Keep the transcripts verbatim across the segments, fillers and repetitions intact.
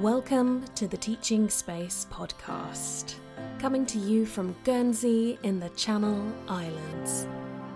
Welcome to the Teaching Space podcast, coming to you from Guernsey in the Channel Islands.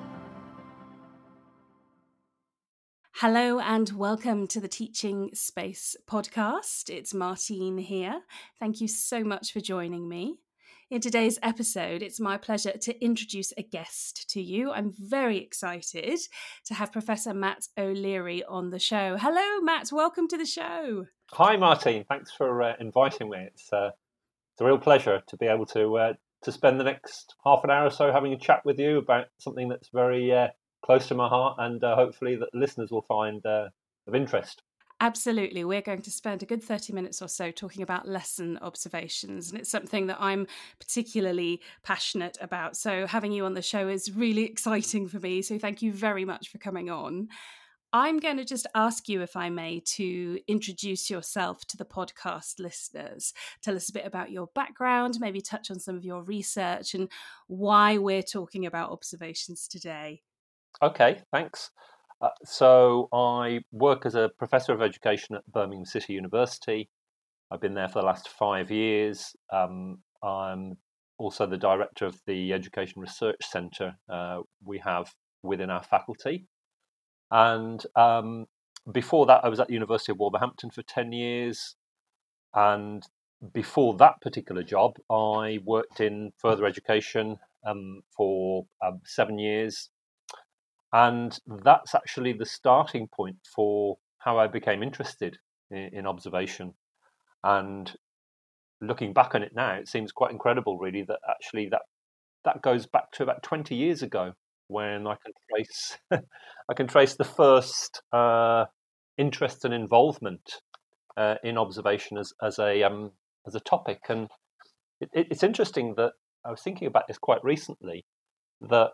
Hello and welcome to the Teaching Space podcast. It's Martine here. Thank you so much for joining me. In today's episode, it's my pleasure to introduce a guest to you. I'm very excited to have Professor Matt O'Leary on the show. Hello, Matt. Welcome to the show. Hi, Martine. Thanks for uh, inviting me. It's, uh, it's a real pleasure to be able to uh, to spend the next half an hour or so having a chat with you about something that's very uh, close to my heart, and uh, hopefully that listeners will find uh, of interest. Absolutely. We're going to spend a good thirty minutes or so talking about lesson observations, and it's something that I'm particularly passionate about. So having you on the show is really exciting for me. So thank you very much for coming on. I'm going to just ask you, if I may, to introduce yourself to the podcast listeners. Tell us a bit about your background, maybe touch on some of your research and why we're talking about observations today. Okay, thanks. Uh, so I work as a professor of education at Birmingham City University. I've been there for the last five years. Um, I'm also the director of the Education Research Centre uh, we have within our faculty. And um, before that, I was at the University of Wolverhampton for ten years. And before that particular job, I worked in further education um, for um, seven years. And that's actually the starting point for how I became interested in, in observation. And looking back on it now, it seems quite incredible, really, that actually that that goes back to about twenty years ago, when I can trace I can trace the first uh, interest and involvement uh, in observation as as a um, as a topic. And it, it's interesting that I was thinking about this quite recently, that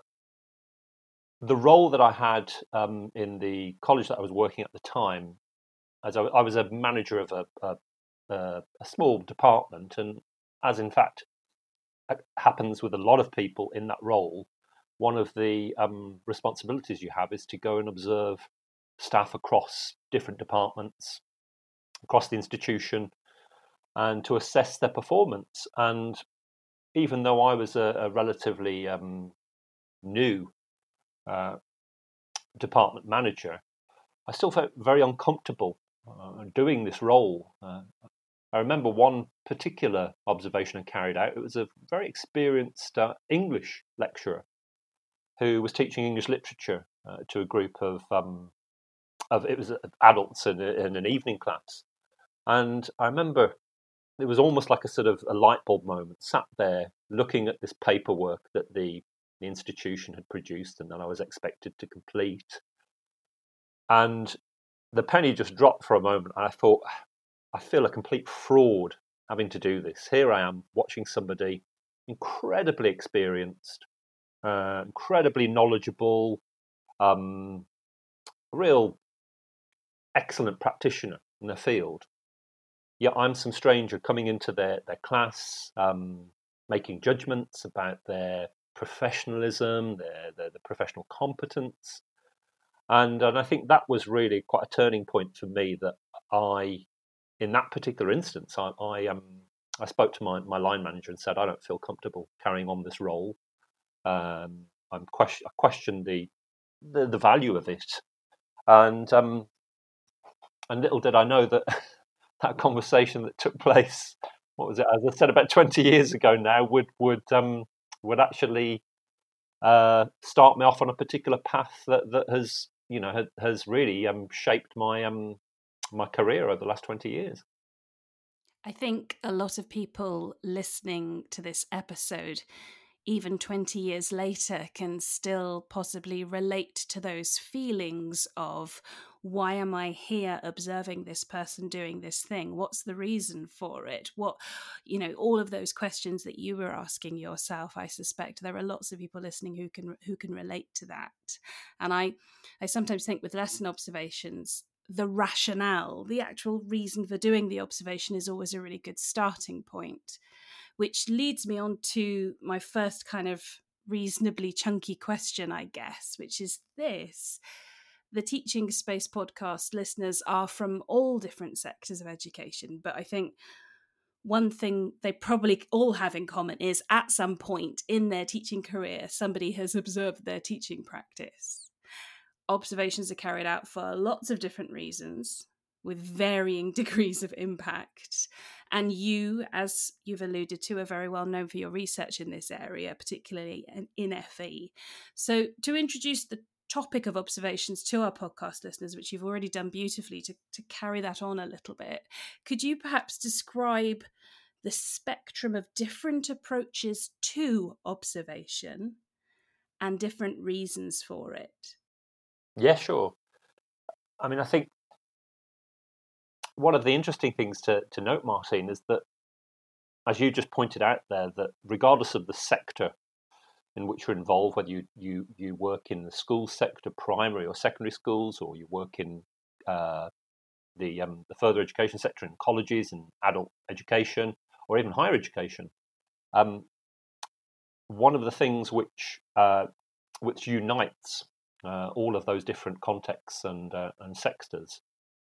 the role that I had um, in the college that I was working at the time, as I, I was a manager of a, a, a small department, and as in fact happens with a lot of people in that role, one of the um, responsibilities you have is to go and observe staff across different departments, across the institution, and to assess their performance. And even though I was a, a relatively um, new uh, department manager, I still felt very uncomfortable uh, doing this role. Uh, I remember one particular observation I carried out. It was a very experienced uh, English lecturer who was teaching English literature uh, to a group of um, of it was adults in, a, in an evening class, and I remember it was almost like a sort of a light bulb moment. Sat there looking at this paperwork that the the institution had produced, and that I was expected to complete, and the penny just dropped for a moment, and I thought, I feel a complete fraud having to do this. Here I am watching somebody incredibly experienced, uh, incredibly knowledgeable, um, real excellent practitioner in the field. Yet I'm some stranger coming into their, their class, um, making judgments about their professionalism, their, their, their professional competence. And, and I think that was really quite a turning point for me, that I, in that particular instance, I, I, um, I spoke to my, my line manager and said, I don't feel comfortable carrying on this role. Um, I'm question, I questioned the, the, the value of it. And um, and little did I know that that conversation that took place, what was it? As I said, about twenty years ago now, would would um, would actually uh, start me off on a particular path that, that has you know has, has really um, shaped my um, my career over the last twenty years. I think a lot of people listening to this episode, even twenty years later, can still possibly relate to those feelings of, why am I here observing this person doing this thing? What's the reason for it? What, you know, all of those questions that you were asking yourself, I suspect there are lots of people listening who can who can relate to that. And I, I sometimes think with lesson observations, the rationale, the actual reason for doing the observation is always a really good starting point, which leads me on to my first kind of reasonably chunky question, I guess, which is this. the Teaching Space podcast listeners are from all different sectors of education, but I think one thing they probably all have in common is at some point in their teaching career, somebody has observed their teaching practice. Observations are carried out for lots of different reasons, with varying degrees of impact. And you, as you've alluded to, are very well known for your research in this area, particularly in F E. So to introduce the topic of observations to our podcast listeners, which you've already done beautifully, to, to carry that on a little bit, could you perhaps describe the spectrum of different approaches to observation and different reasons for it? Yeah, sure. I mean, I think one of the interesting things to, to note, Martine, is that, as you just pointed out there, that regardless of the sector in which you're involved, whether you, you, you work in the school sector, primary or secondary schools, or you work in uh, the, um, the further education sector in colleges and adult education, or even higher education, um, one of the things which uh, which unites uh, all of those different contexts and uh, and sectors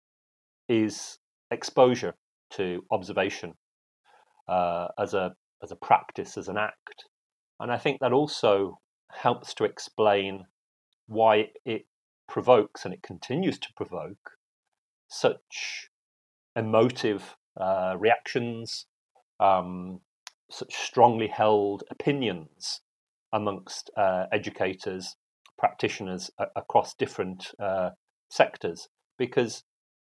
is exposure to observation uh, as a as a practice, as an act. And I think that also helps to explain why it provokes, and it continues to provoke, such emotive uh, reactions, um, such strongly held opinions amongst uh, educators, practitioners a- across different uh, sectors. Because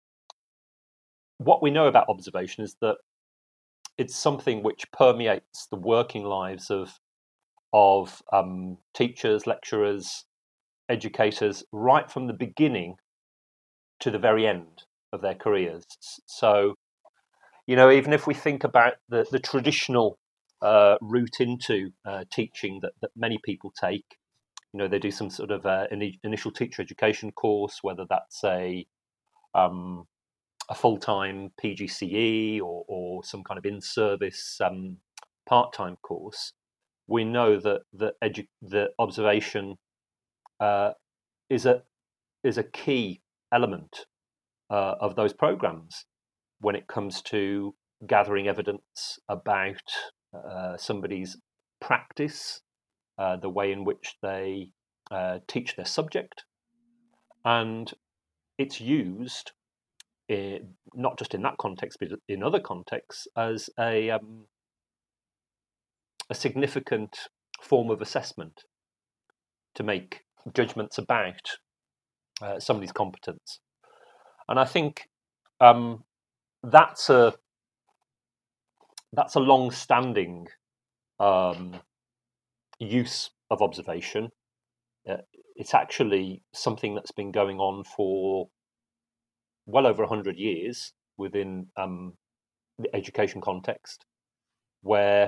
what we know about observation is that it's something which permeates the working lives of of um, teachers, lecturers, educators, right from the beginning to the very end of their careers. So, you know, even if we think about the, the traditional uh, route into uh, teaching that, that many people take, you know, they do some sort of uh, in, initial teacher education course, whether that's a um, a full-time P G C E or, or some kind of in-service um, part-time course. We know that the edu- the observation uh, is a is a key element uh, of those programs when it comes to gathering evidence about uh, somebody's practice, uh, the way in which they uh, teach their subject, and it's used in, not just in that context, but in other contexts as a um, a significant form of assessment to make judgments about uh, somebody's competence. And I think um, that's a that's a long-standing um, use of observation. Uh, it's actually something that's been going on for well over a hundred years within um, the education context, where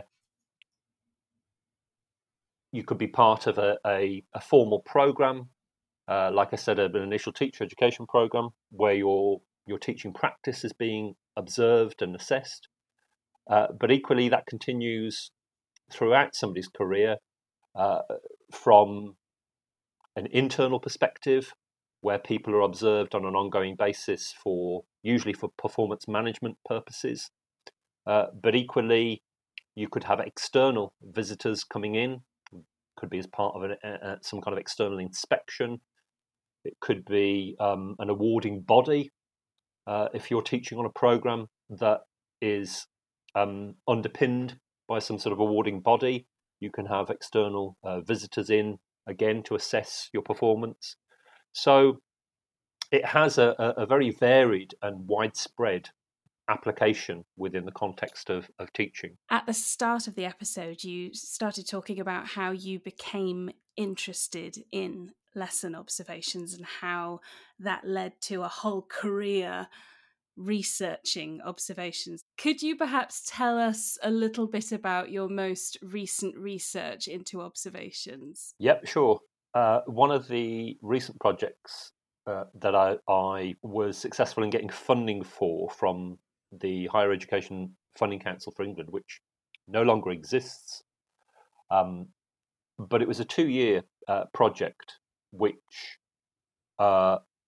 you could be part of a, a, a formal program, uh, like I said, an initial teacher education program, where your your teaching practice is being observed and assessed. Uh, but equally, that continues throughout somebody's career uh, from an internal perspective, where people are observed on an ongoing basis for usually for performance management purposes. Uh, but equally, you could have external visitors coming in. Could be as part of an, uh, some kind of external inspection. It could be um, an awarding body. Uh, if you're teaching on a program that is um, underpinned by some sort of awarding body, you can have external uh, visitors in again to assess your performance. So it has a, a very varied and widespread application within the context of, of teaching. At the start of the episode, you started talking about how you became interested in lesson observations and how that led to a whole career researching observations. Could you perhaps tell us a little bit about your most recent research into observations? Yep, sure. Uh, one of the recent projects uh, that I, I was successful in getting funding for from the Higher Education Funding Council for England, which no longer exists, um, but it was a two-year uh, project which uh,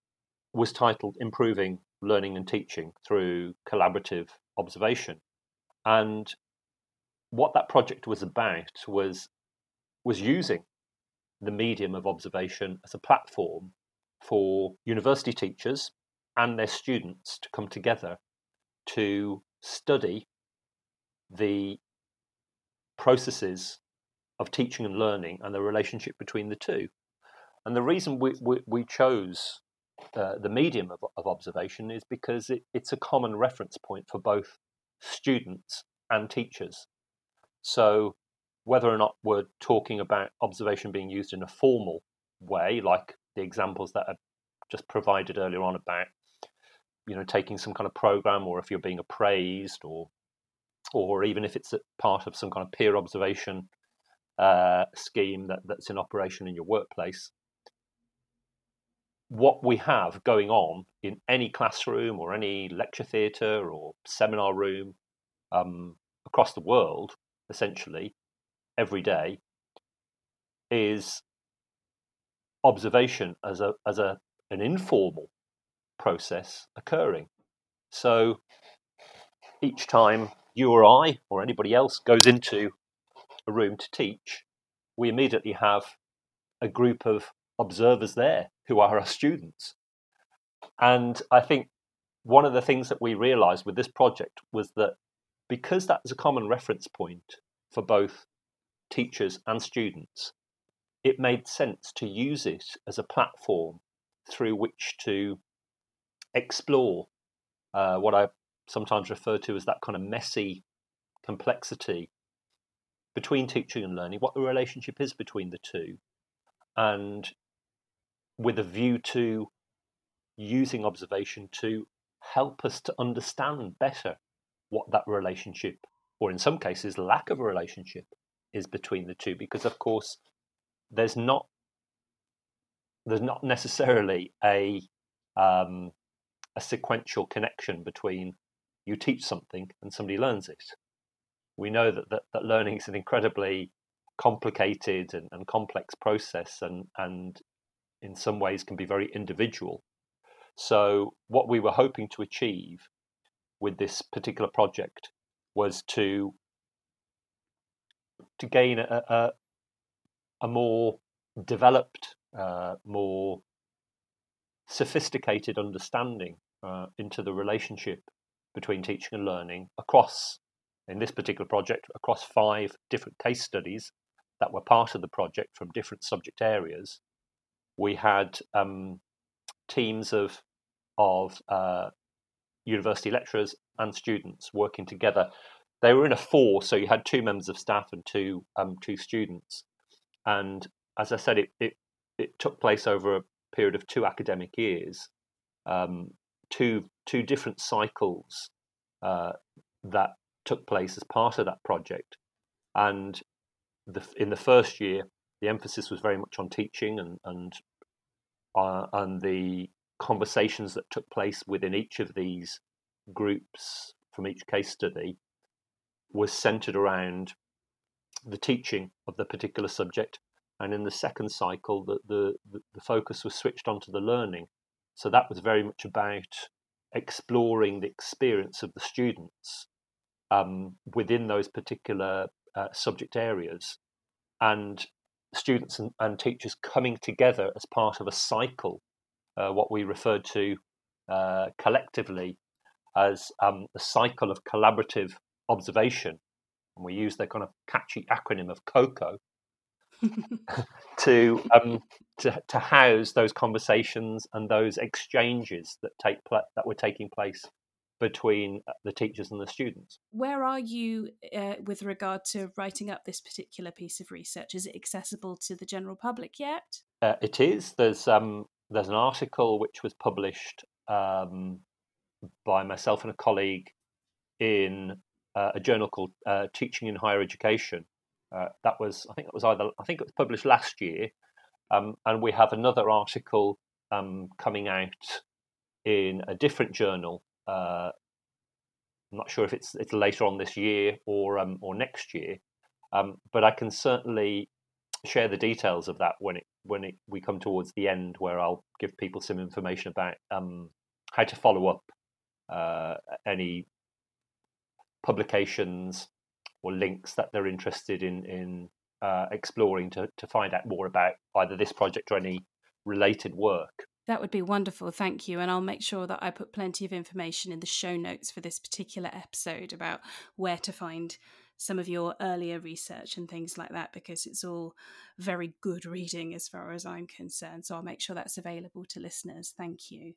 was titled Improving Learning and Teaching Through Collaborative Observation. And what that project was about was, was using the medium of observation as a platform for university teachers and their students to come together to study the processes of teaching and learning and the relationship between the two. And the reason we, we, we chose uh, the medium of, of observation is because it, it's a common reference point for both students and teachers. So whether or not we're talking about observation being used in a formal way, like the examples that I just provided earlier on about, you know, taking some kind of program, or if you're being appraised, or or even if it's a part of some kind of peer observation uh, scheme that, that's in operation in your workplace, what we have going on in any classroom or any lecture theatre or seminar room um, across the world, essentially, every day, is observation as a as a an informal process occurring. So each time you or I or anybody else goes into a room to teach, we immediately have a group of observers there who are our students. And I think one of the things that we realized with this project was that because that is a common reference point for both teachers and students, it made sense to use it as a platform through which to explore uh, what I sometimes refer to as that kind of messy complexity between teaching and learning, what the relationship is between the two, and with a view to using observation to help us to understand better what that relationship, or in some cases lack of a relationship, is between the two. Because of course there's not there's not necessarily a um, a sequential connection between you teach something and somebody learns it. We know that that, that learning is an incredibly complicated and, and complex process, and and in some ways can be very individual. So what we were hoping to achieve with this particular project was to to gain a, a, a more developed, uh, more sophisticated understanding uh, into the relationship between teaching and learning across, in this particular project, across five different case studies that were part of the project from different subject areas. We had um, teams of of uh, university lecturers and students working together. They were in a four, so you had two members of staff and two um, two students. And as I said, it, it it took place over a period of two academic years, um, two two different cycles uh, that took place as part of that project. And the, in the first year, the emphasis was very much on teaching, and and uh, and the conversations that took place within each of these groups from each case study was centered around the teaching of the particular subject. And in the second cycle, the, the, the focus was switched onto the learning. So that was very much about exploring the experience of the students um, within those particular uh, subject areas, and students and, and teachers coming together as part of a cycle, uh, what we referred to uh, collectively as um, a cycle of collaborative observation. And we use the kind of catchy acronym of COCO to, um, to to house those conversations and those exchanges that take pla- that were taking place between the teachers and the students. Where are you uh, with regard to writing up this particular piece of research? Is it accessible to the general public yet? Uh, it is. There's um, there's an article which was published um, by myself and a colleague in uh, a journal called uh, Teaching in Higher Education. Uh, that was, I think, it was either, I think it was published last year, um, and we have another article um, coming out in a different journal. Uh, I'm not sure if it's it's later on this year or um, or next year, um, but I can certainly share the details of that when it when it, we come towards the end, where I'll give people some information about um, how to follow up uh, any publications or links that they're interested in in uh, exploring to to find out more about either this project or any related work. That would be wonderful, thank you. And I'll make sure that I put plenty of information in the show notes for this particular episode about where to find some of your earlier research and things like that, because it's all very good reading as far as I'm concerned. So I'll make sure that's available to listeners. Thank you.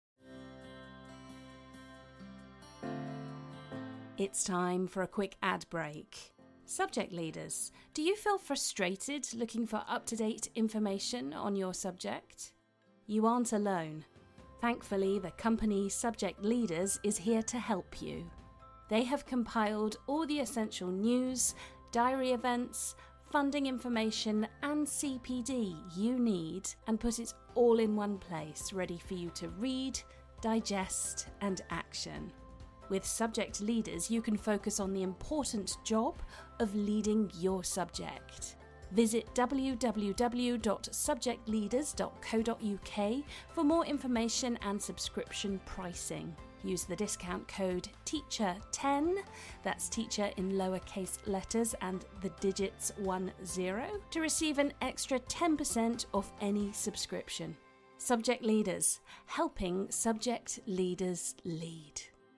It's time for a quick ad break. Subject leaders, do you feel frustrated looking for up-to-date information on your subject? You aren't alone. Thankfully, the company Subject Leaders is here to help you. They have compiled all the essential news, diary events, funding information and C P D you need and put it all in one place, ready for you to read, digest and action. With Subject Leaders, you can focus on the important job of leading your subject. Visit w w w dot subject leaders dot co dot u k for more information and subscription pricing. Use the discount code teacher ten, that's teacher in lowercase letters and the digits one zero, to receive an extra ten percent off any subscription. Subject Leaders, helping subject leaders lead.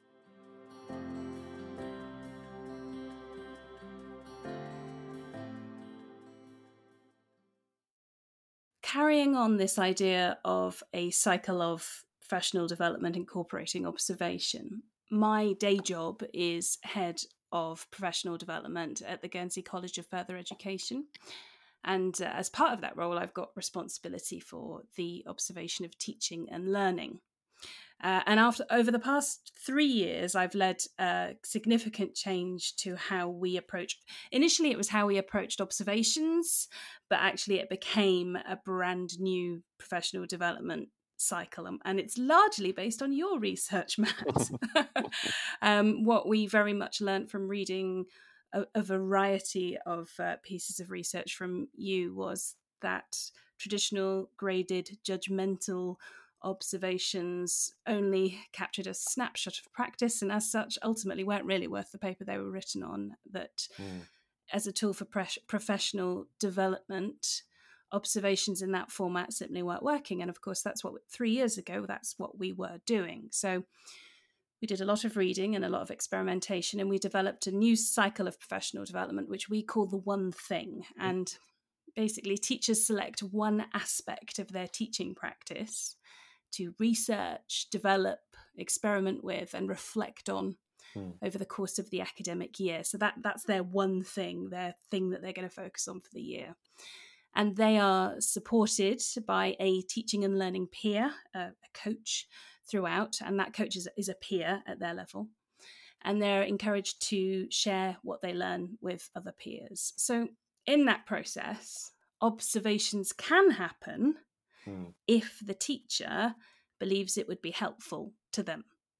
Carrying on this idea of a cycle of professional development incorporating observation, my day job is head of professional development at the Guernsey College of Further Education. And uh, as part of that role, I've got responsibility for the observation of teaching and learning. Uh, and after over the past three years, I've led a significant change to how we approach. Initially, it was how we approached observations, but actually it became a brand new professional development cycle. And it's largely based on your research, Matt. um, what we very much learned from reading a, a variety of uh, pieces of research from you was that traditional, graded, judgmental observations only captured a snapshot of practice, and as such ultimately weren't really worth the paper they were written on. That mm. as a tool for pre- professional development, observations in that format simply weren't working. And of course, that's what three years ago, that's what we were doing. So we did a lot of reading and a lot of experimentation, and we developed a new cycle of professional development, which we call the One Thing. Mm. And basically, teachers select one aspect of their teaching practice to research, develop, experiment with, and reflect on mm. over the course of the academic year. So that that's their one thing, their thing that they're going to focus on for the year. And they are supported by a teaching and learning peer, a, a coach throughout, and that coach is, is a peer at their level. And they're encouraged to share what they learn with other peers. So in that process, observations can happen Mm. if the teacher believes it would be helpful to them.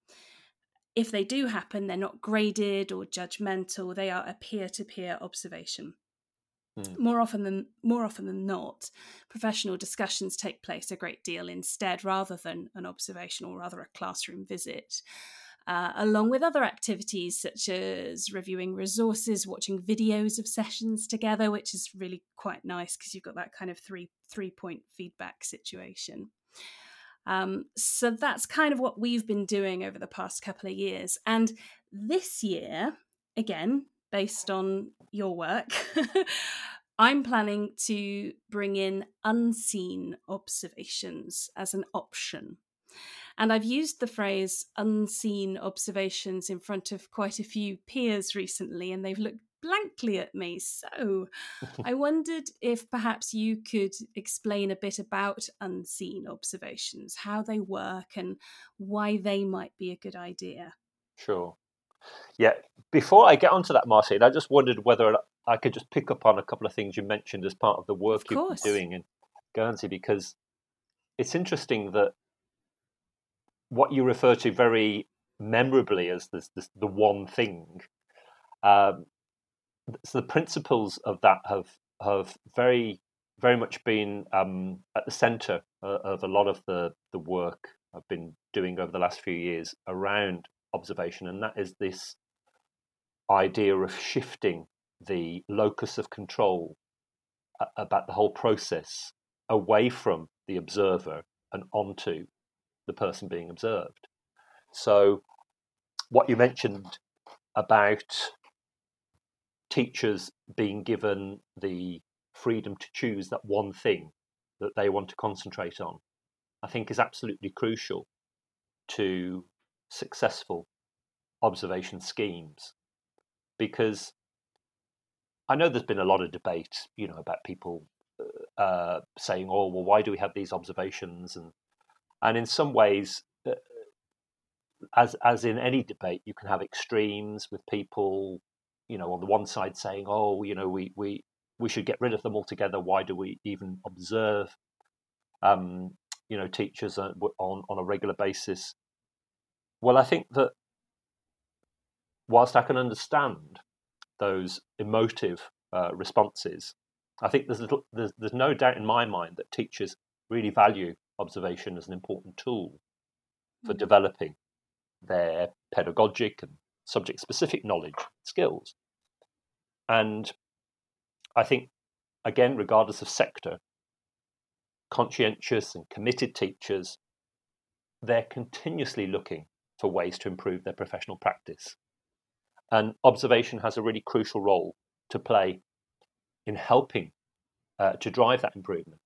If they do happen, they're not graded or judgmental. They are a peer-to-peer observation. Mm. More often than more often than not, professional discussions take place a great deal instead, rather than an observation or rather a classroom visit. Uh, along with other activities such as reviewing resources, watching videos of sessions together, which is really quite nice because you've got that kind of three three point feedback situation. Um, so that's kind of what we've been doing over the past couple of years. And this year, again, based on your work, I'm planning to bring in unseen observations as an option. And I've used the phrase unseen observations in front of quite a few peers recently, and they've looked blankly at me. So I wondered if perhaps you could explain a bit about unseen observations, how they work and why they might be a good idea. Sure. Yeah. Before I get onto that, Martine, I just wondered whether I could just pick up on a couple of things you mentioned as part of the work of you've been doing in Guernsey, because it's interesting that what you refer to very memorably as this, this, the one thing, um, so the principles of that have have very very much been um, at the centre uh, of a lot of the, the work I've been doing over the last few years around observation, and that is this idea of shifting the locus of control uh, about the whole process away from the observer and onto the person being observed. So, what you mentioned about teachers being given the freedom to choose that one thing that they want to concentrate on, I think is absolutely crucial to successful observation schemes. Because I know there's been a lot of debate, you know, about people uh, saying, "Oh, well, why do we have these observations?" and and in some ways, uh, as as in any debate, you can have extremes with people, you know, on the one side saying, "Oh, you know, we we we should get rid of them altogether. Why do we even observe, um, you know, teachers on on a regular basis?" Well, I think that whilst I can understand those emotive uh, responses, I think there's, little, there's there's no doubt in my mind that teachers really value observation as an important tool for Mm. developing their pedagogic and subject-specific knowledge skills. And I think, again, regardless of sector, conscientious and committed teachers, they're continuously looking for ways to improve their professional practice. And observation has a really crucial role to play in helping uh, to drive that improvement.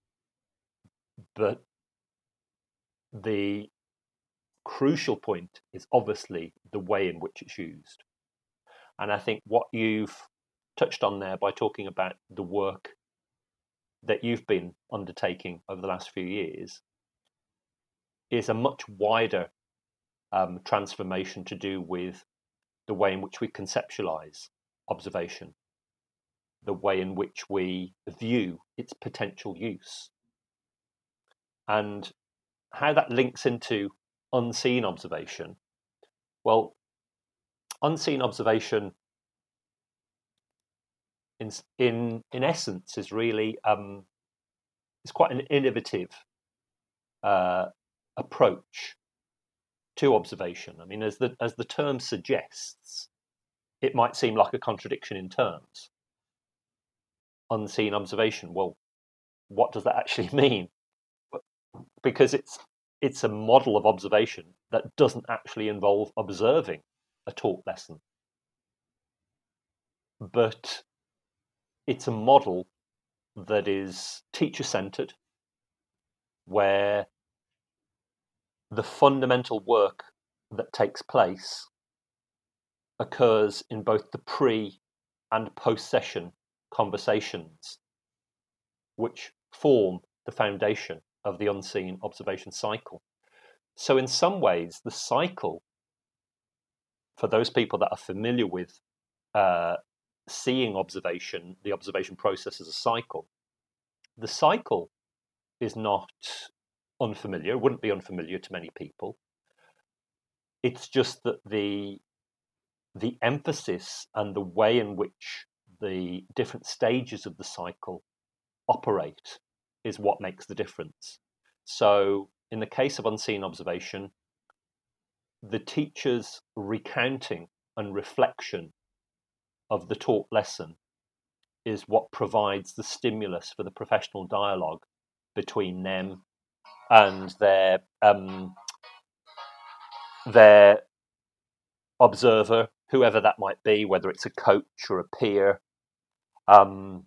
But the crucial point is obviously the way in which it's used. And I think what you've touched on there by talking about the work that you've been undertaking over the last few years is a much wider um, transformation to do with the way in which we conceptualize observation, the way in which we view its potential use, and how that links into unseen observation. Well, unseen observation in in in essence is really um, it's quite an innovative uh, approach to observation. I mean, as the as the term suggests, it might seem like a contradiction in terms. Unseen observation. Well, what does that actually mean? Because it's it's a model of observation that doesn't actually involve observing a taught lesson, but it's a model that is teacher-centered, where the fundamental work that takes place occurs in both the pre and post-session conversations, which form the foundation of the unseen observation cycle. So in some ways, the cycle, for those people that are familiar with uh, seeing observation, the observation process as a cycle, the cycle is not unfamiliar, wouldn't be unfamiliar to many people. It's just that the the emphasis and the way in which the different stages of the cycle operate is what makes the difference. So in the case of unseen observation, the teacher's recounting and reflection of the taught lesson is what provides the stimulus for the professional dialogue between them and their um, their observer, whoever that might be, whether it's a coach or a peer. Um,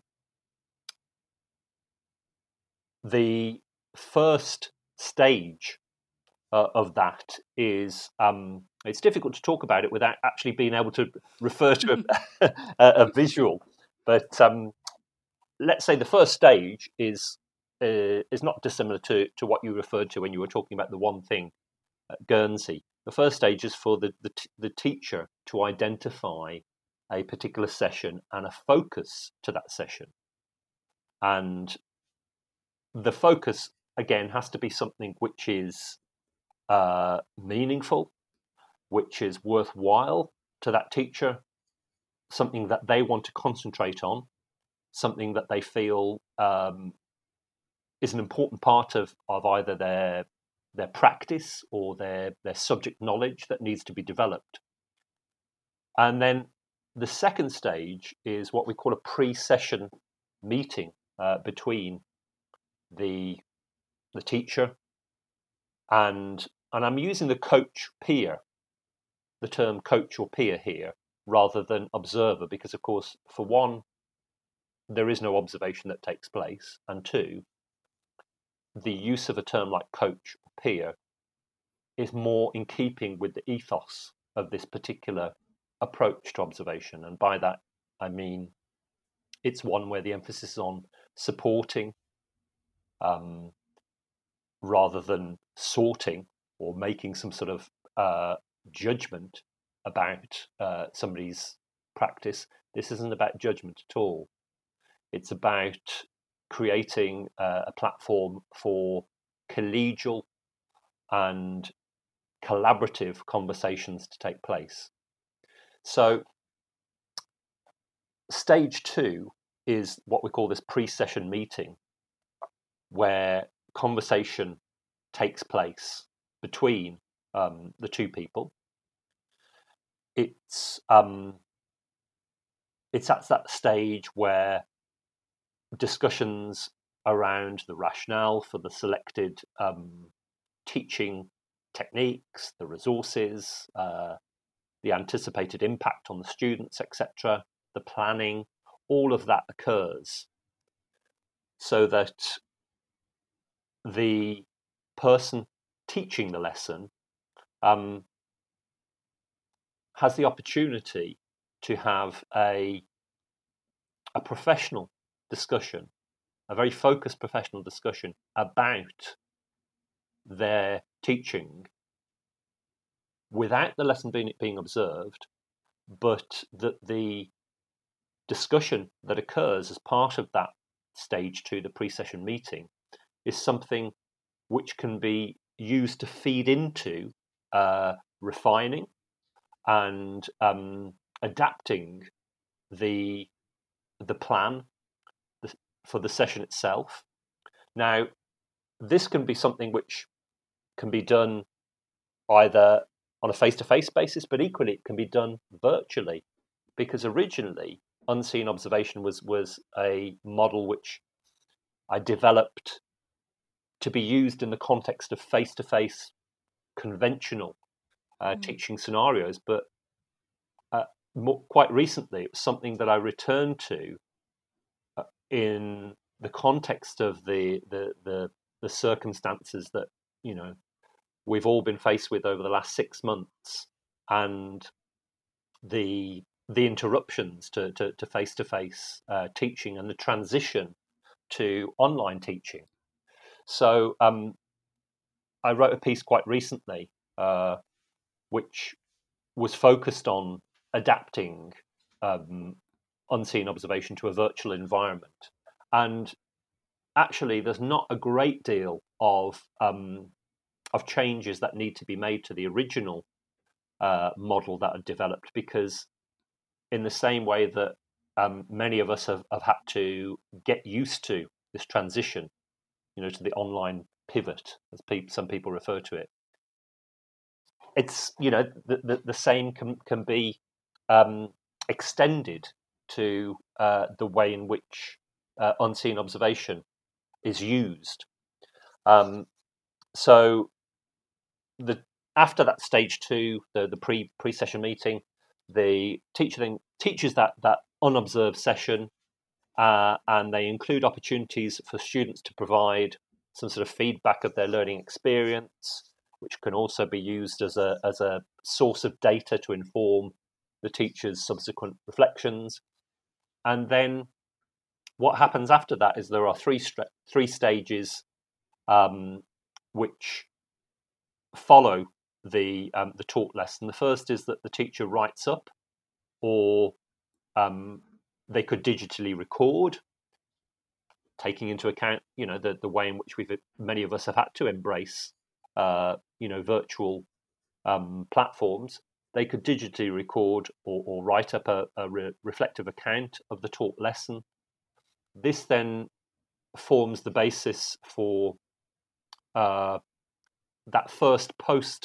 the first stage uh, of that is um, it's difficult to talk about it without actually being able to refer to a, a, a visual. But um, let's say the first stage is uh, is not dissimilar to, to what you referred to when you were talking about the one thing at Guernsey. The first stage is for the, the, the teacher to identify a particular session and a focus to that session. And the focus, again, has to be something which is uh, meaningful, which is worthwhile to that teacher, something that they want to concentrate on, something that they feel um, is an important part of, of either their their practice or their, their subject knowledge that needs to be developed. And then the second stage is what we call a pre-session meeting uh, between the the teacher and and I'm using the coach peer, the term coach or peer here, rather than observer, because of course, for one, there is no observation that takes place, and two, the use of a term like coach or peer is more in keeping with the ethos of this particular approach to observation. And by that, I mean it's one where the emphasis is on supporting um, rather than sorting or making some sort of uh, judgment about uh, somebody's practice. This isn't about judgment at all. It's about creating uh, a platform for collegial and collaborative conversations to take place. So stage two is what we call this pre-session meeting, where conversation takes place between um, the two people. It's um, it's at that stage where discussions around the rationale for the selected um, teaching techniques, the resources, uh, the anticipated impact on the students, et cetera, the planning, all of that occurs so that the person teaching the lesson um, has the opportunity to have a, a professional discussion, a very focused professional discussion about their teaching without the lesson being, being observed, but that the discussion that occurs as part of that stage two, the pre-session meeting, is something which can be used to feed into uh, refining and um, adapting the the plan for the session itself. Now, this can be something which can be done either on a face-to-face basis, but equally it can be done virtually, because originally unseen observation was was a model which I developed to be used in the context of face-to-face conventional uh, mm. teaching scenarios, but uh, more, quite recently it was something that I returned to uh, in the context of the, the the the circumstances that you know we've all been faced with over the last six months, and the the interruptions to to, to face-to-face uh, teaching and the transition to online teaching. So um, I wrote a piece quite recently, uh, which was focused on adapting um, unseen observation to a virtual environment, and actually, there's not a great deal of um, of changes that need to be made to the original uh, model that I developed, because in the same way that um, many of us have, have had to get used to this transition, you know, to the online pivot, as pe- some people refer to it, it's you know the the, the same can can be um, extended to uh, the way in which uh, unseen observation is used. Um, so the after that stage two, the the pre pre session meeting, the teacher then teaches that that unobserved session, uh, and they include opportunities for students to provide some sort of feedback of their learning experience, which can also be used as a as a source of data to inform the teacher's subsequent reflections. And then what happens after that is there are three three stages um, which follow the um, the taught lesson. The first is that the teacher writes up, or um, they could digitally record, taking into account you know the the way in which we've many of us have had to embrace uh, you know virtual um, platforms. They could digitally record or, or write up a, a re- reflective account of the taught lesson. This then forms the basis for uh, that first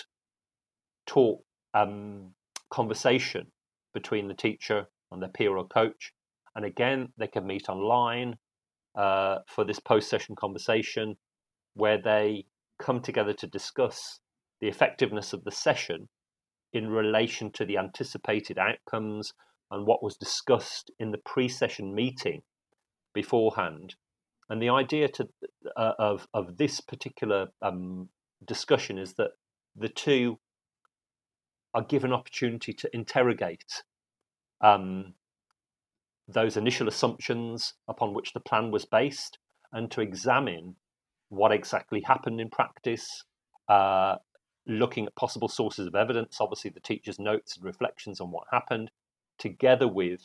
post-talk um, conversation between the teacher and their peer or coach. And again, they can meet online uh, for this post-session conversation where they come together to discuss the effectiveness of the session in relation to the anticipated outcomes and what was discussed in the pre-session meeting beforehand. And the idea to, uh, of, of this particular um, discussion is that the two are given opportunity to interrogate um, those initial assumptions upon which the plan was based and to examine what exactly happened in practice, uh, looking at possible sources of evidence, obviously the teacher's notes and reflections on what happened, together with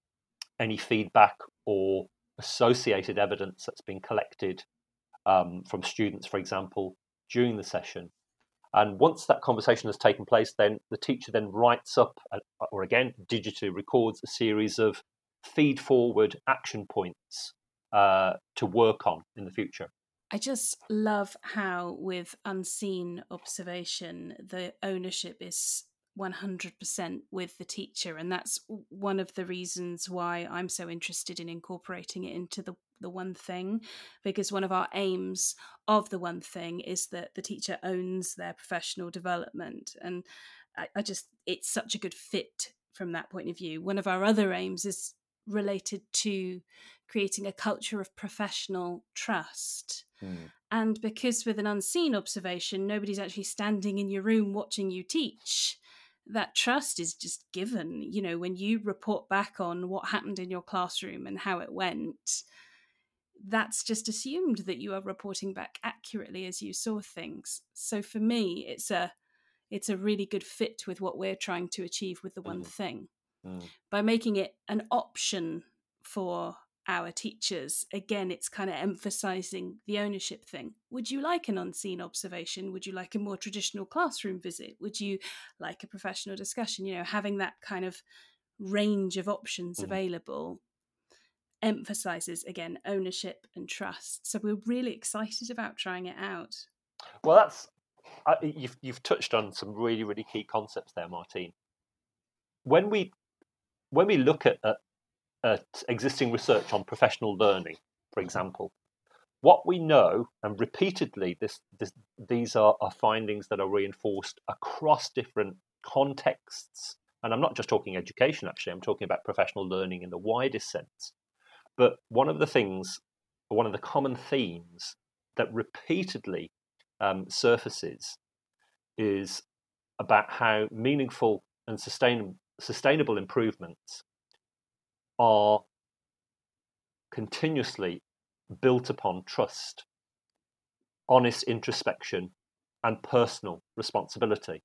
any feedback or associated evidence that's been collected um, from students, for example, during the session. And once that conversation has taken place, then the teacher then writes up, or again, digitally records a series of feed-forward action points uh, to work on in the future. I just love how with unseen observation, the ownership is one hundred percent with the teacher. And that's one of the reasons why I'm so interested in incorporating it into the, the one thing, because one of our aims of the one thing is that the teacher owns their professional development. And I, I just, it's such a good fit from that point of view. One of our other aims is related to creating a culture of professional trust. Mm. And because with an unseen observation, nobody's actually standing in your room watching you teach, that trust is just given. You know, when you report back on what happened in your classroom and how it went, that's just assumed that you are reporting back accurately as you saw things. So for me, it's a it's a really good fit with what we're trying to achieve with the one Mm. thing. Mm. By making it an option for our teachers, again, it's kind of emphasizing the ownership thing. Would you like an unseen observation? Would you like a more traditional classroom visit? Would you like a professional discussion? You know, having that kind of range of options Mm. available emphasizes, again, ownership and trust. So we're really excited about trying it out. Well, that's uh, you've you've touched on some really really key concepts there, Martine. When we when we look at, at at existing research on professional learning, for example, what we know, and repeatedly this, this these are, are findings that are reinforced across different contexts, and I'm not just talking education, actually, I'm talking about professional learning in the widest sense. But one of the things, one of the common themes that repeatedly um, surfaces is about how meaningful and sustain, sustainable improvements are continuously built upon trust, honest introspection, and personal responsibility.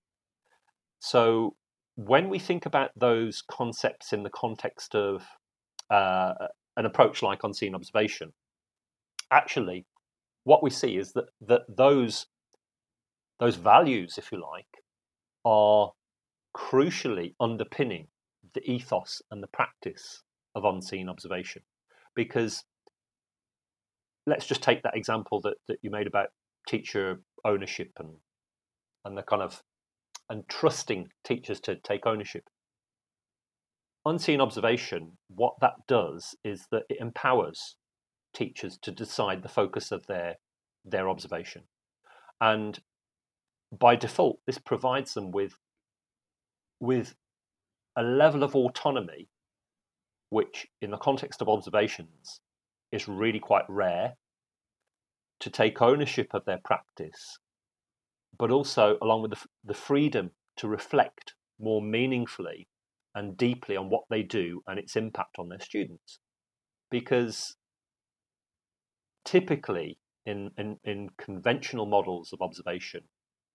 So when we think about those concepts in the context of uh, an approach like unseen observation, actually what we see is that, that those, those values, if you like, are crucially underpinning the ethos and the practice of unseen observation. Because let's just take that example that, that you made about teacher ownership and and the kind of and trusting teachers to take ownership. Unseen observation, what that does is that it empowers teachers to decide the focus of their their observation. And by default, this provides them with with a level of autonomy which in the context of observations is really quite rare, to take ownership of their practice, but also along with the, the freedom to reflect more meaningfully and deeply on what they do and its impact on their students. Because typically in, in, in conventional models of observation,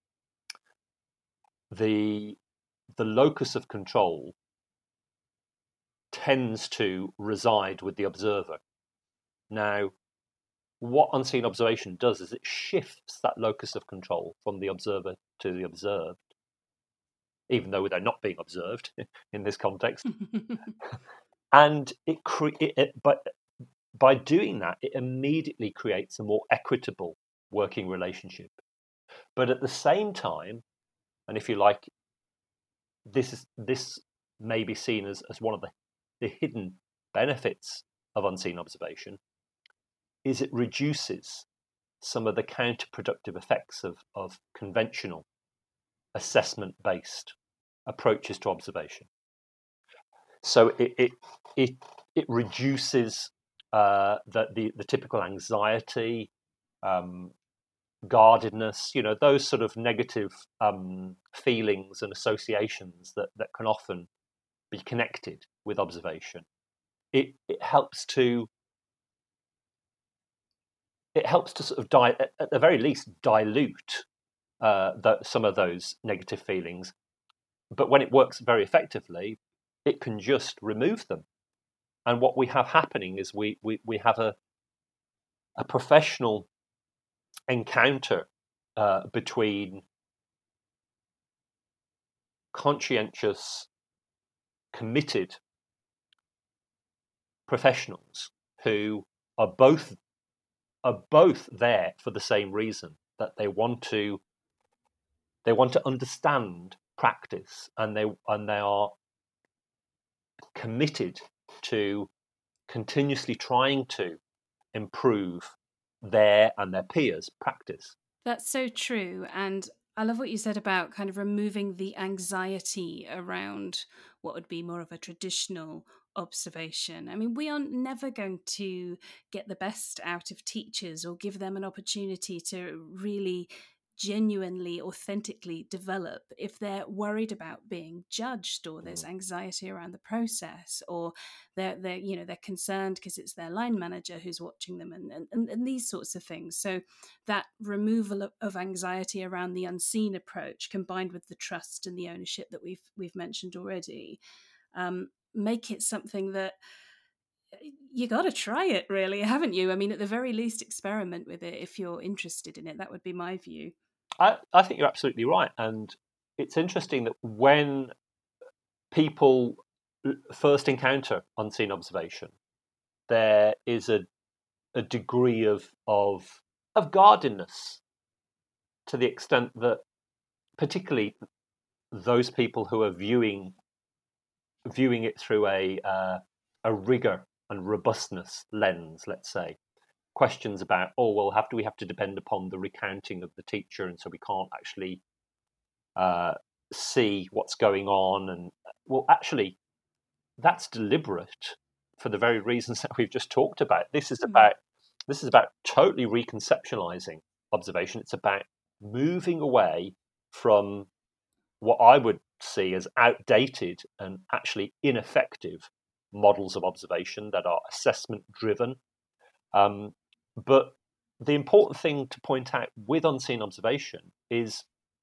the, the locus of control tends to reside with the observer. Now, what unseen observation does is it shifts that locus of control from the observer to the observed, even though they're not being observed in this context. And it, cre- it, it but by doing that, it immediately creates a more equitable working relationship. But at the same time, and if you like, this is this may be seen as, as one of the, the hidden benefits of unseen observation, is it reduces some of the counterproductive effects of, of conventional assessment-based approaches to observation. So it it it, it reduces uh, the, the the typical anxiety, um, guardedness, you know, those sort of negative um, feelings and associations that, that can often be connected with observation. It it helps to it helps to sort of di- at the very least dilute uh, the, some of those negative feelings. But when it works very effectively, it can just remove them. And what we have happening is we we, we have a a professional encounter uh, between conscientious, committed professionals who are both are both there for the same reason, that they want to they want to understand practice, and they and they are committed to continuously trying to improve their and their peers' practice. That's so true. And I love what you said about kind of removing the anxiety around what would be more of a traditional observation. I mean, we are never going to get the best out of teachers or give them an opportunity to really genuinely, authentically develop if they're worried about being judged, or there's anxiety around the process, or they're they're you know they're concerned because it's their line manager who's watching them, and, and and these sorts of things. So that removal of, of anxiety around the unseen approach, combined with the trust and the ownership that we've we've mentioned already, um, make it something that you got to try it, really, haven't you? I mean, at the very least, experiment with it if you're interested in it. That would be my view. I, I think you're absolutely right. And it's interesting that when people first encounter unseen observation, there is a, a degree of, of, of guardedness, to the extent that particularly those people who are viewing viewing it through a uh, a rigor and robustness lens, let's say, questions about, oh well, have do we have to depend upon the recounting of the teacher, and so we can't actually uh, see what's going on? And well, actually, that's deliberate for the very reasons that we've just talked about. This is Mm. about this is about totally reconceptualizing observation. It's about moving away from what I would see as outdated and actually ineffective models of observation that are assessment driven. Um, but the important thing to point out with unseen observation is,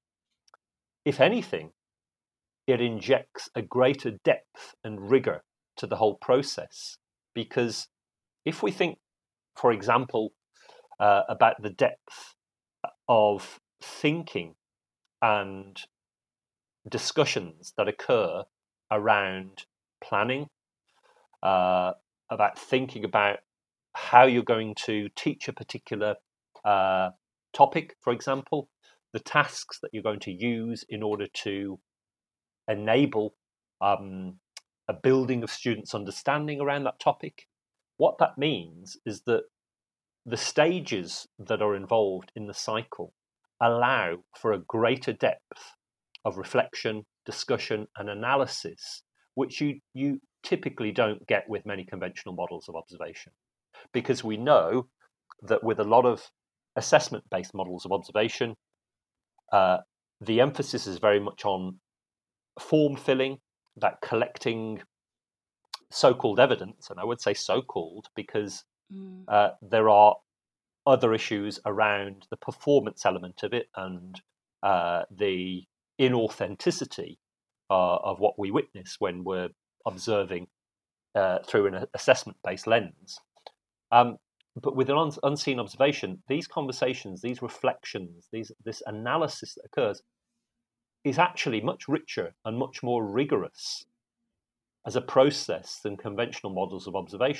if anything, it injects a greater depth and rigor to the whole process. Because if we think, for example, uh, about the depth of thinking and discussions that occur around planning, uh, about thinking about how you're going to teach a particular uh, topic, for example, the tasks that you're going to use in order to enable um, a building of students' understanding around that topic. What that means is that the stages that are involved in the cycle allow for a greater depth of reflection, discussion, and analysis, which you, you typically don't get with many conventional models of observation. Because we know that with a lot of assessment-based models of observation, uh, the emphasis is very much on form filling, that collecting so-called evidence, and I would say so-called because Mm. uh, there are other issues around the performance element of it, and uh, the inauthenticity uh, of what we witness when we're observing uh, through an assessment-based lens. Um, but with an un- unseen observation, these conversations, these reflections, these this analysis that occurs is actually much richer and much more rigorous as a process than conventional models of observation.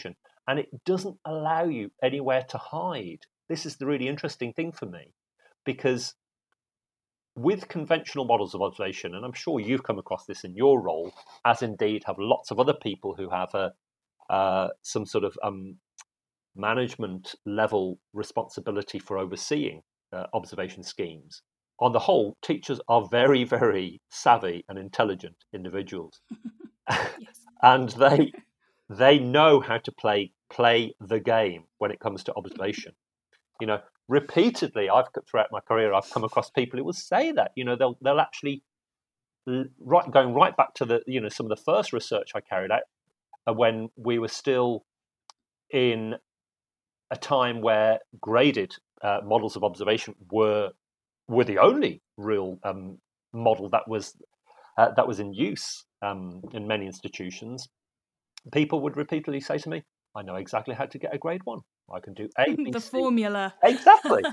and it doesn't allow you anywhere to hide. This is the really interesting thing for me, because with conventional models of observation, and I'm sure you've come across this in your role, as indeed have lots of other people who have a uh, some sort of um, management level responsibility for overseeing uh, observation schemes. On the whole, teachers are very, very savvy and intelligent individuals, Yes. and they they know how to play play the game when it comes to observation. You know, repeatedly, I've throughout my career, I've come across people who will say that. You know, they'll they'll actually right going right back to the you know some of the first research I carried out uh, when we were still in a time where graded uh, models of observation were were the only real um, model that was uh, that was in use um, in many institutions. People would repeatedly say to me, "I know exactly how to get a grade one. I can do A, B, The C." formula. Exactly.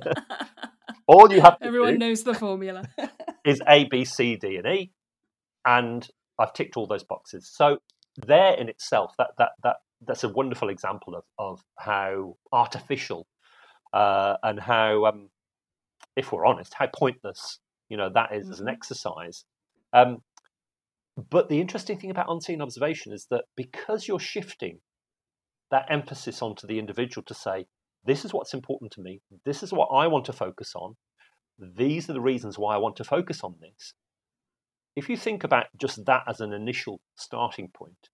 All you have to Everyone do knows the formula. is A, B, C, D, and E, and I've ticked all those boxes. So there in itself, that that that that's a wonderful example of of how artificial uh, and how, um, if we're honest, how pointless you know that is mm-hmm. as an exercise. Um, but the interesting thing about unseen observation is that because you're shifting that emphasis onto the individual to say, this is what's important to me, this is what I want to focus on, these are the reasons why I want to focus on this. If you think about just that as an initial starting point,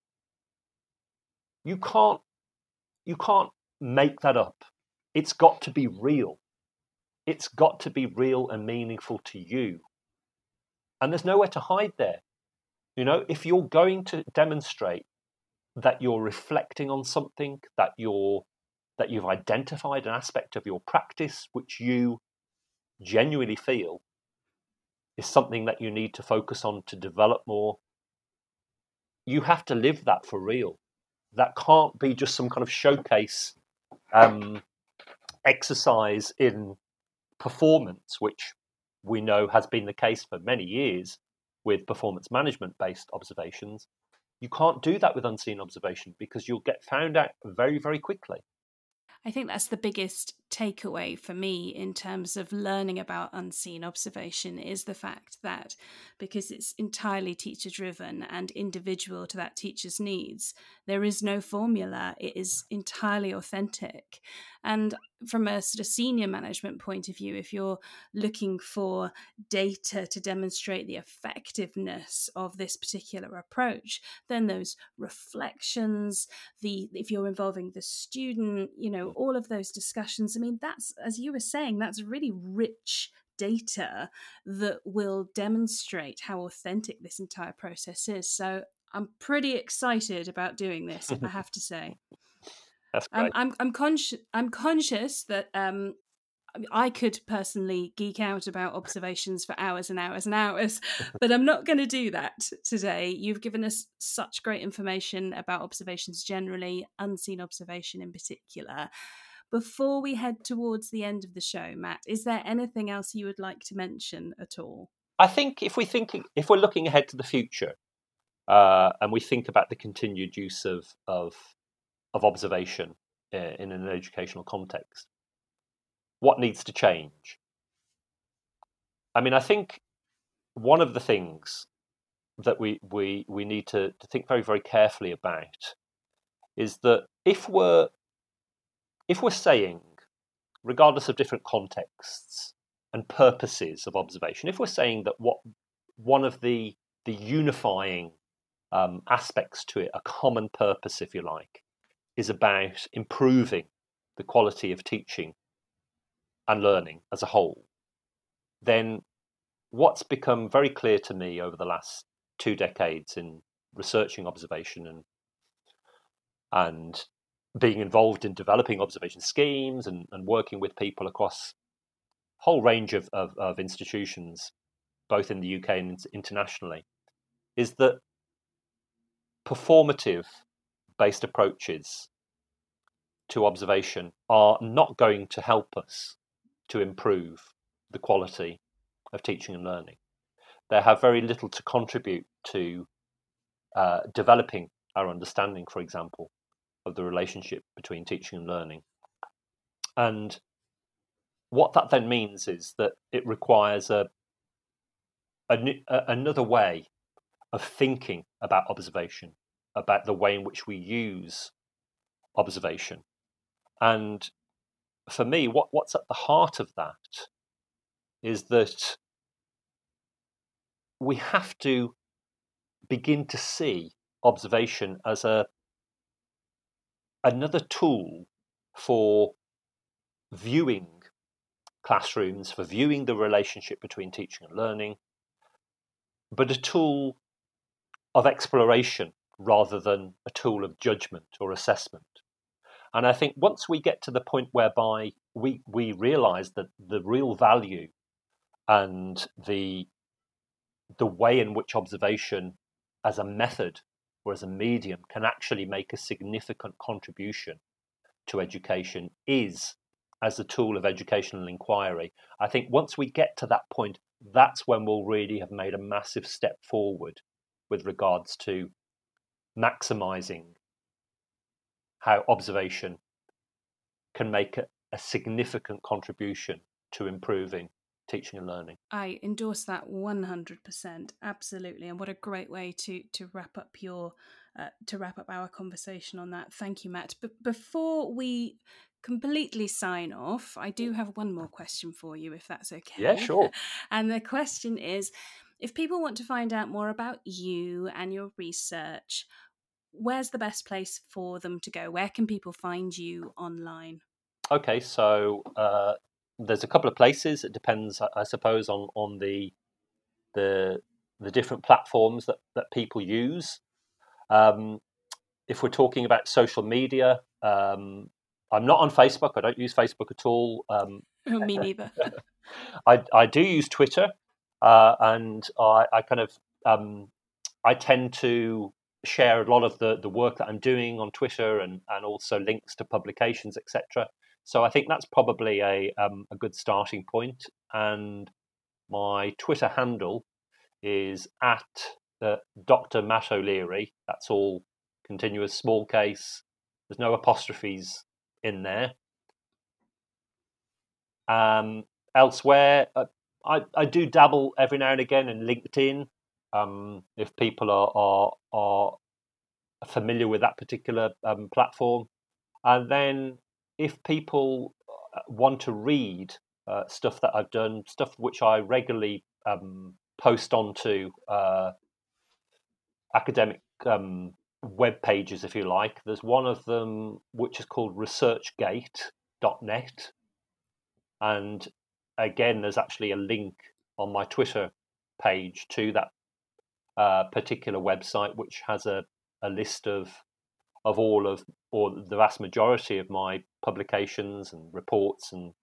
you can't you can't make that up. It's got to be real. It's got to be real and meaningful to you. And there's nowhere to hide there. You know, if you're going to demonstrate that you're reflecting on something, that you're that you've identified an aspect of your practice which you genuinely feel is something that you need to focus on to develop more, you have to live that for real. That can't be just some kind of showcase um, exercise in performance, which we know has been the case for many years with performance management based observations. You can't do that with unseen observation because you'll get found out very, very quickly. I think that's the biggest takeaway for me in terms of learning about unseen observation is the fact that because it's entirely teacher driven and individual to that teacher's needs, there is no formula. It is entirely authentic. And from a sort of senior management point of view, if you're looking for data to demonstrate the effectiveness of this particular approach, then those reflections, the if you're involving the student, you know, all of those discussions, I mean, that's, as you were saying, that's really rich data that will demonstrate how authentic this entire process is. So I'm pretty excited about doing this, I have to say. That's great. Um, I'm I'm conscious I'm conscious that um, I could personally geek out about observations for hours and hours and hours, but I'm not going to do that today. You've given us such great information about observations generally, unseen observation in particular. Before we head towards the end of the show, Matt, is there anything else you would like to mention at all? I think if we think if we're looking ahead to the future, uh, and we think about the continued use of of of observation uh, in an educational context, what needs to change? I mean, I think one of the things that we we we need to, to think very, very carefully about is that if we're if we're saying, regardless of different contexts and purposes of observation, if we're saying that what one of the the unifying um, aspects to it, a common purpose, if you like, is about improving the quality of teaching and learning as a whole, then what's become very clear to me over the last two decades in researching observation and and being involved in developing observation schemes and, and working with people across a whole range of, of, of institutions, both in the U K and internationally, is that performative based approaches to observation are not going to help us to improve the quality of teaching and learning. They have very little to contribute to uh, developing our understanding, for example, of the relationship between teaching and learning. And what that then means is that it requires a, a, a another way of thinking about observation, about the way in which we use observation. And for me, what, what's at the heart of that is that we have to begin to see observation as a another tool for viewing classrooms, for viewing the relationship between teaching and learning, but a tool of exploration rather than a tool of judgment or assessment. And I think once we get to the point whereby we we realize that the real value and the the way in which observation as a method or as a medium can actually make a significant contribution to education is as a tool of educational inquiry. I think once we get to that point, that's when we'll really have made a massive step forward with regards to maximizing how observation can make a, a significant contribution to improving teaching and learning. I endorse that one hundred percent, absolutely. And what a great way to to wrap up your uh, to wrap up our conversation on that. Thank you, Matt. But before we completely sign off, I do have one more question for you, if that's okay. Yeah, sure. And the question is, if people want to find out more about you and your research, where's the best place for them to go? Where can people find you online? Okay, so uh, there's a couple of places. It depends, I suppose, on on the the the different platforms that that people use. Um, if we're talking about social media, um, I'm not on Facebook. I don't use Facebook at all. Um, Oh, me neither. I I do use Twitter, uh, and I, I kind of um, I tend to share a lot of the the work that I'm doing on Twitter and and also links to publications, et cetera. So I think that's probably a um, a good starting point. And my Twitter handle is at uh, Doctor Matt O'Leary. That's all continuous small case. There's no apostrophes in there. Um, elsewhere, uh, I I do dabble every now and again in LinkedIn. Um, if people are are are familiar with that particular um, platform, and then if people want to read uh, stuff that I've done, stuff which I regularly um, post onto uh, academic um, web pages, if you like. There's one of them which is called researchgate dot net. And again, there's actually a link on my Twitter page to that uh, particular website, which has a, a list of of all of, or the vast majority of my publications and reports and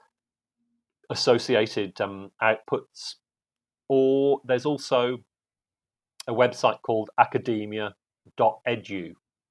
associated um, outputs. Or there's also a website called academia dot edu.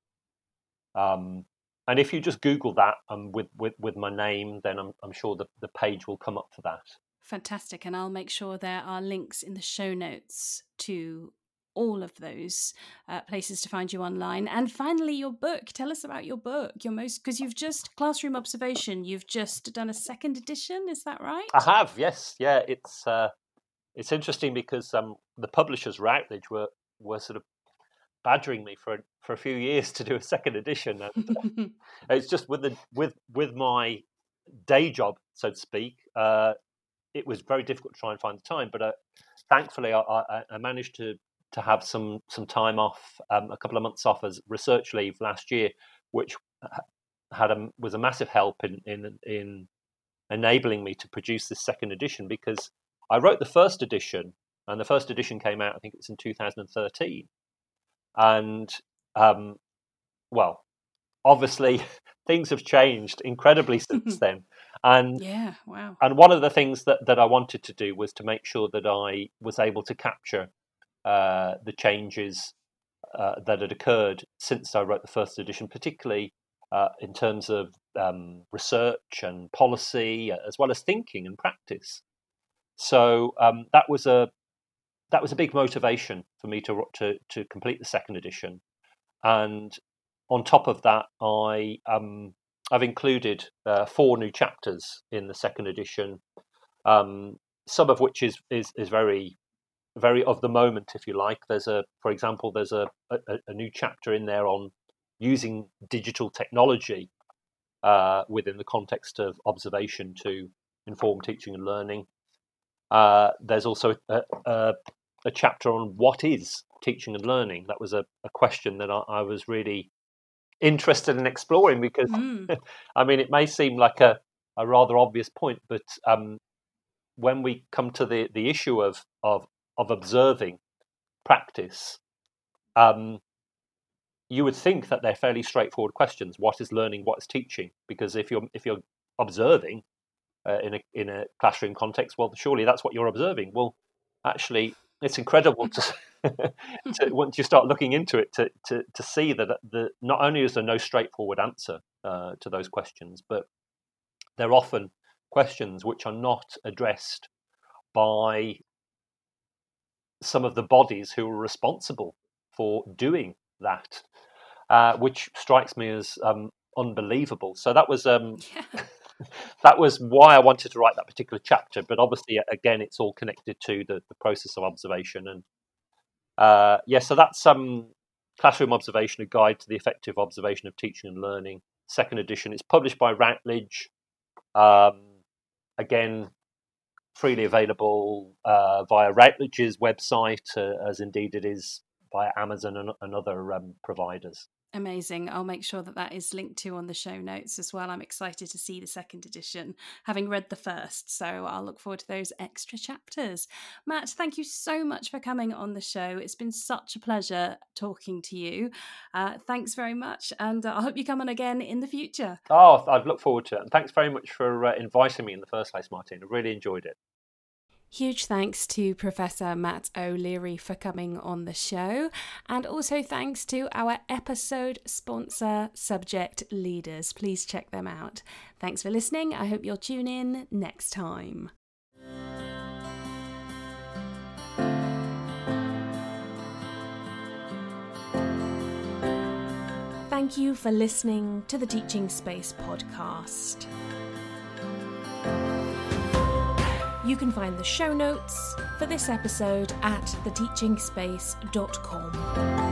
Um, and if you just Google that um, with, with, with my name, then I'm, I'm sure the, the page will come up for that. Fantastic. And I'll make sure there are links in the show notes to all of those uh, places to find you online. And finally, your book. Tell us about your book. Your most, because you've just, Classroom Observation, you've just done a second edition. Is that right? I have, yes. Yeah, it's uh, it's interesting because um, the publishers, Routledge, were, were sort of badgering me for for a few years to do a second edition. And it's just with the with with my day job, so to speak, uh, it was very difficult to try and find the time. But uh, thankfully, I, I, I managed to to have some some time off, um, a couple of months off as research leave last year, which had a, was a massive help in in in enabling me to produce this second edition, because I wrote the first edition, and the first edition came out, I think it was in two thousand thirteen. And, um, well, obviously things have changed incredibly since then. And yeah, wow. And one of the things that, that I wanted to do was to make sure that I was able to capture uh, the changes uh, that had occurred since I wrote the first edition, particularly uh, in terms of um, research and policy, as well as thinking and practice. So um, that was a that was a big motivation for me to to to complete the second edition. And on top of that, I um, I've included uh, four new chapters in the second edition, um, some of which is is is very very of the moment, if you like. There's a, for example, there's a a, a new chapter in there on using digital technology uh, within the context of observation to inform teaching and learning. Uh, there's also a, a, a chapter on what is teaching and learning. That was a, a question that I, I was really interested in exploring because, Mm. I mean, it may seem like a, a rather obvious point, but um, when we come to the, the issue of, of, of observing practice, um, you would think that they're fairly straightforward questions. What is learning? What is teaching? Because if you're if you're observing uh, in a in a classroom context, well, surely that's what you're observing. Well, actually, it's incredible to, to once you start looking into it to to to see that the not only is there no straightforward answer uh, to those questions, but they're often questions which are not addressed by some of the bodies who are responsible for doing that, uh, which strikes me as um, unbelievable. So that was um, Yeah. that was why I wanted to write that particular chapter. But obviously, again, it's all connected to the, the process of observation. And uh, yeah, so that's um, Classroom Observation, a guide to the effective observation of teaching and learning. Second edition. It's published by Routledge. Um, again, freely available uh, via Routledge's website, uh, as indeed it is via Amazon and, and other um, providers. Amazing. I'll make sure that that is linked to on the show notes as well. I'm excited to see the second edition, having read the first, so I'll look forward to those extra chapters. Matt, thank you so much for coming on the show. It's been such a pleasure talking to you. Uh, thanks very much, and uh, I hope you come on again in the future. Oh, I'd look forward to it. And thanks very much for uh, inviting me in the first place, Martin. I really enjoyed it. Huge thanks to Professor Matt O'Leary for coming on the show, and also thanks to our episode sponsor, Subject Leaders. Please check them out. Thanks for listening. I hope you'll tune in next time. Thank you for listening to the Teaching Space podcast. You can find the show notes for this episode at the teaching space dot com.